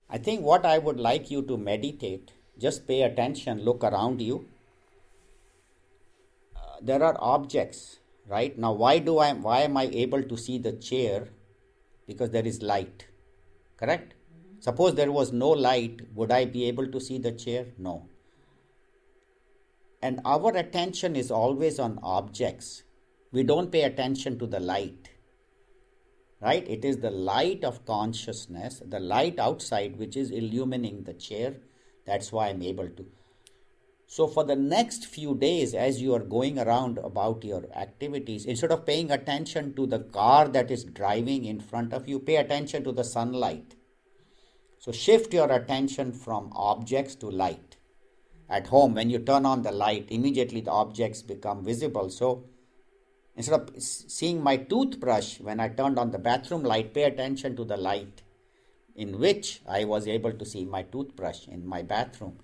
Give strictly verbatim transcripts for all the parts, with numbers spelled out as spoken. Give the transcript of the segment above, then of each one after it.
I think what I would like you to meditate, just pay attention, look around you. Uh, there are objects, right? Now, why do I why am I able to see the chair? Because there is light, correct? Suppose there was no light, would I be able to see the chair? No. And our attention is always on objects. We don't pay attention to the light, right? It is the light of consciousness, the light outside, which is illumining the chair. That's why I'm able to. So for the next few days, as you are going around about your activities, instead of paying attention to the car that is driving in front of you, pay attention to the sunlight. So shift your attention from objects to light. At home, when you turn on the light, immediately the objects become visible. So instead of seeing my toothbrush when I turned on the bathroom light, pay attention to the light in which I was able to see my toothbrush in my bathroom.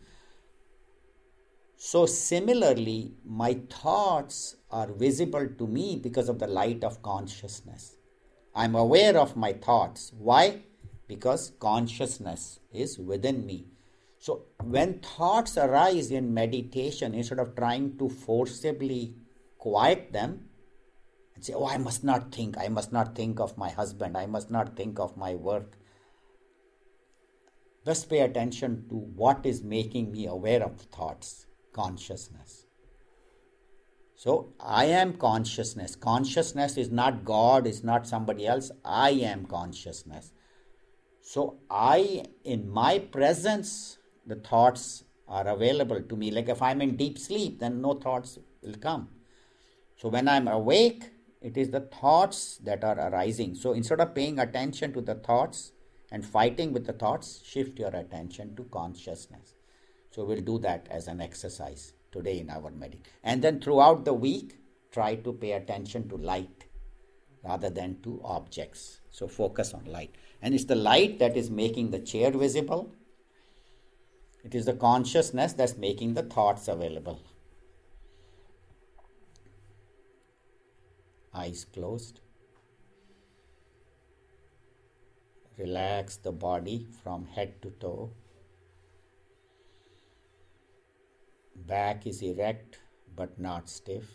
So similarly, my thoughts are visible to me because of the light of consciousness. I'm aware of my thoughts. Why? Because consciousness is within me. So when thoughts arise in meditation, instead of trying to forcibly quiet them and say, oh, I must not think, I must not think of my husband, I must not think of my work, just pay attention to what is making me aware of thoughts. Consciousness. So I am consciousness. Consciousness is not God, is not somebody else. I am consciousness. So I, in my presence, the thoughts are available to me. Like if I'm in deep sleep, then no thoughts will come. So when I'm awake, it is the thoughts that are arising. So instead of paying attention to the thoughts and fighting with the thoughts, shift your attention to consciousness. So we'll do that as an exercise today in our meditation. And then throughout the week, try to pay attention to light rather than to objects. So focus on light. And it's the light that is making the chair visible. It is the consciousness that's making the thoughts available. Eyes closed. Relax the body from head to toe. Back is erect but not stiff.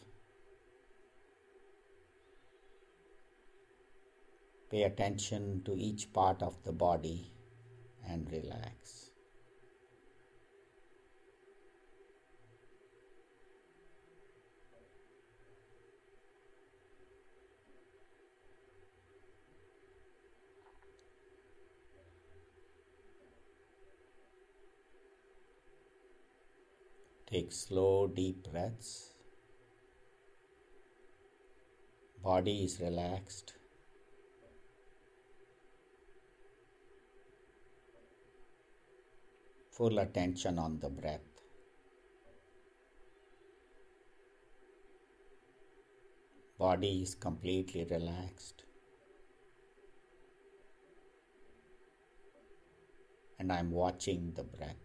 Pay attention to each part of the body and relax. Take slow, deep breaths. Body is relaxed. Full attention on the breath. Body is completely relaxed. And I'm watching the breath.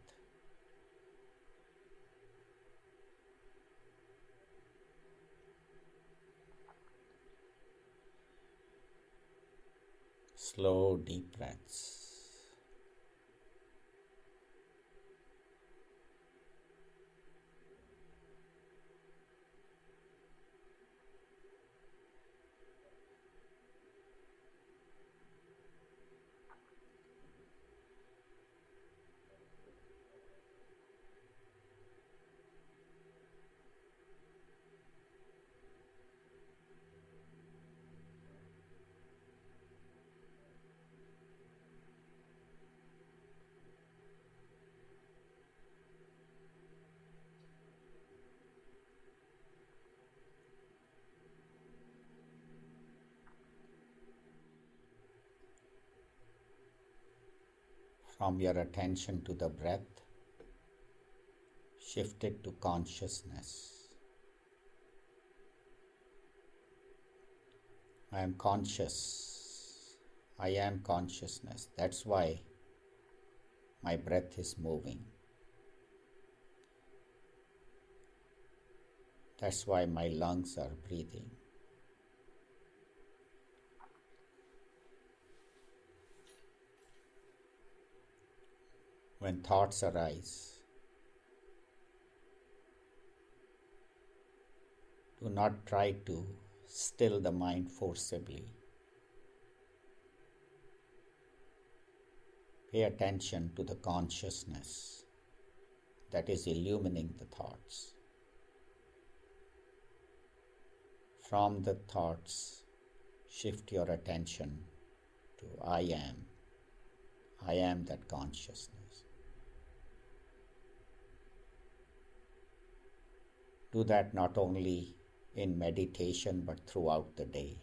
Slow, deep breaths. From your attention to the breath, shift it to consciousness. I am conscious. I am consciousness. That's why my breath is moving. That's why my lungs are breathing. When thoughts arise, do not try to still the mind forcibly. Pay attention to the consciousness that is illumining the thoughts. From the thoughts, shift your attention to I am. I am that consciousness. Do that not only in meditation but throughout the day.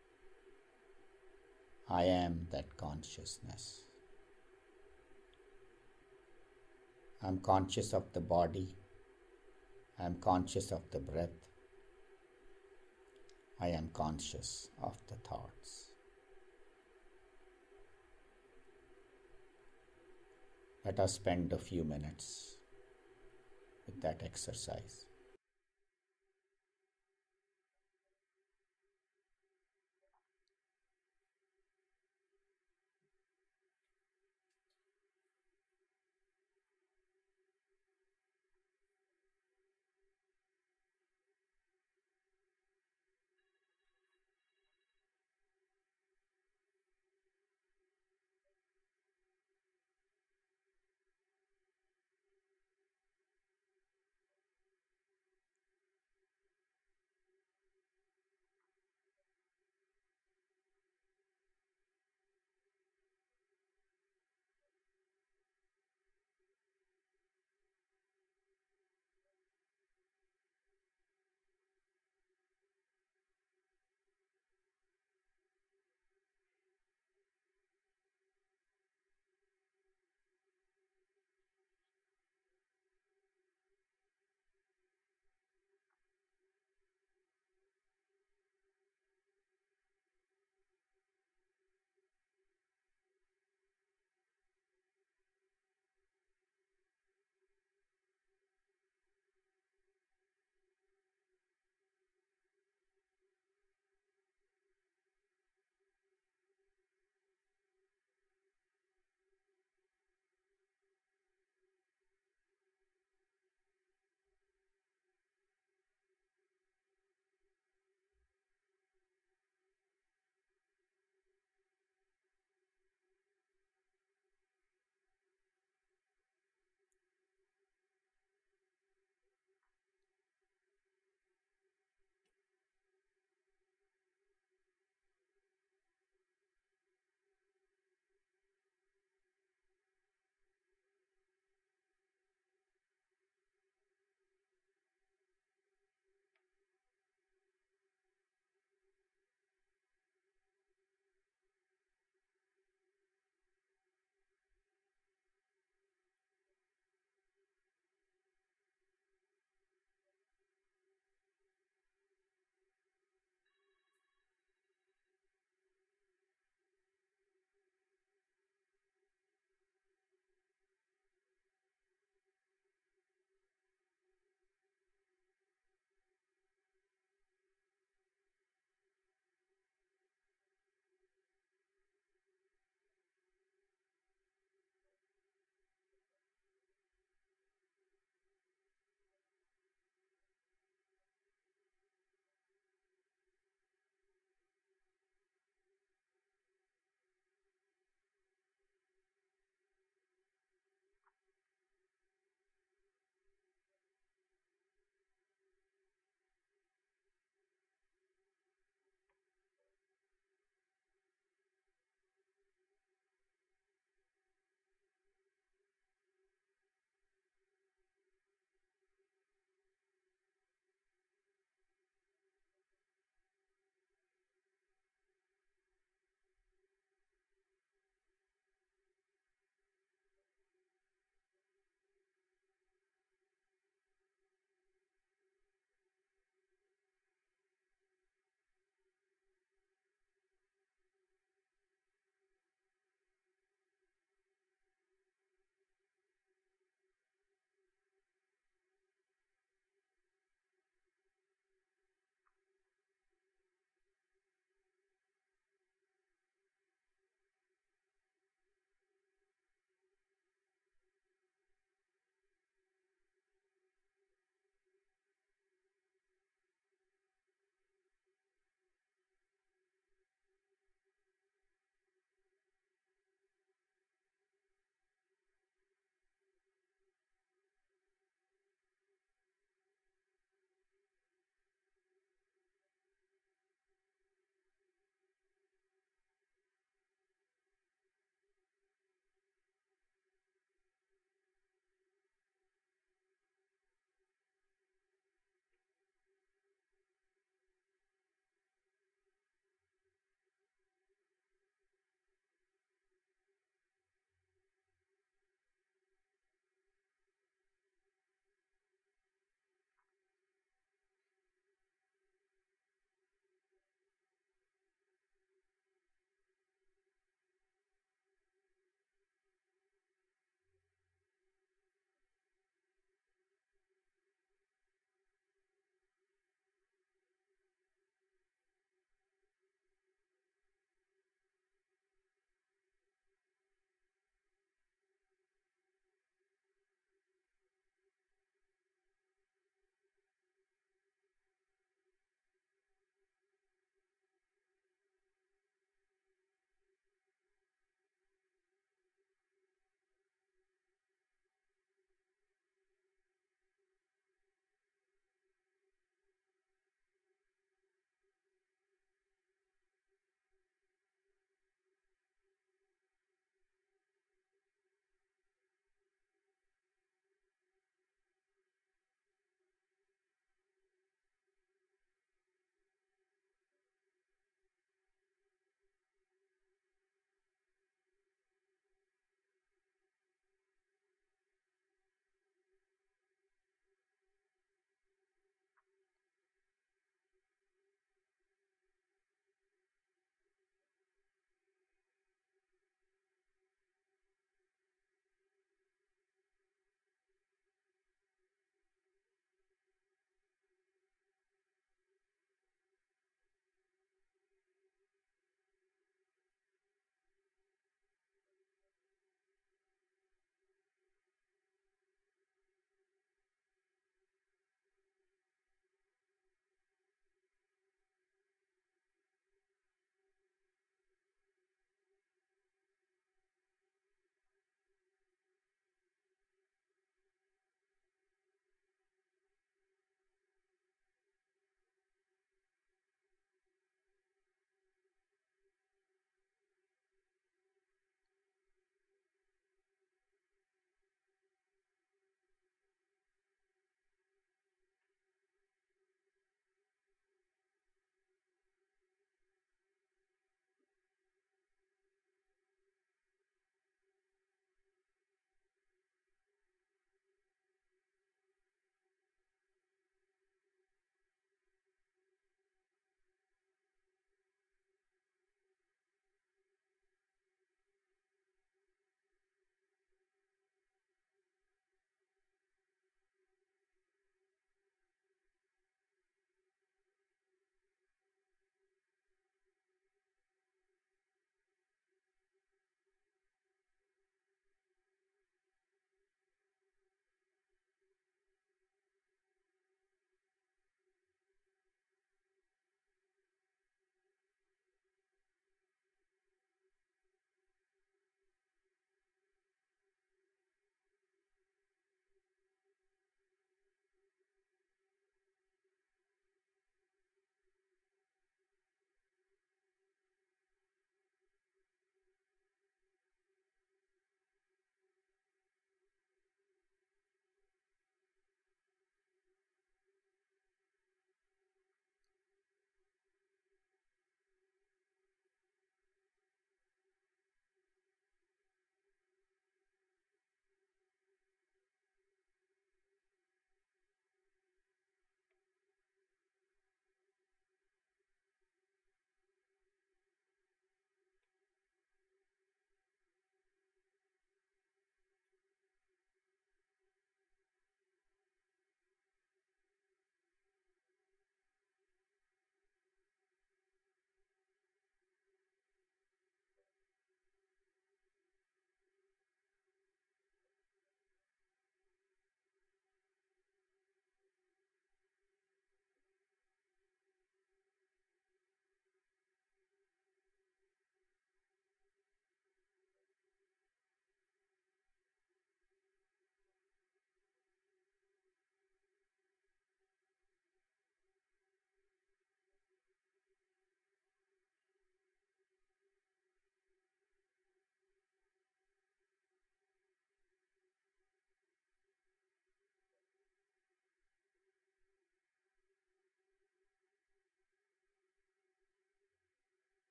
I am that consciousness. I'm conscious of the body. I'm conscious of the breath. I am conscious of the thoughts. Let us spend a few minutes with that exercise.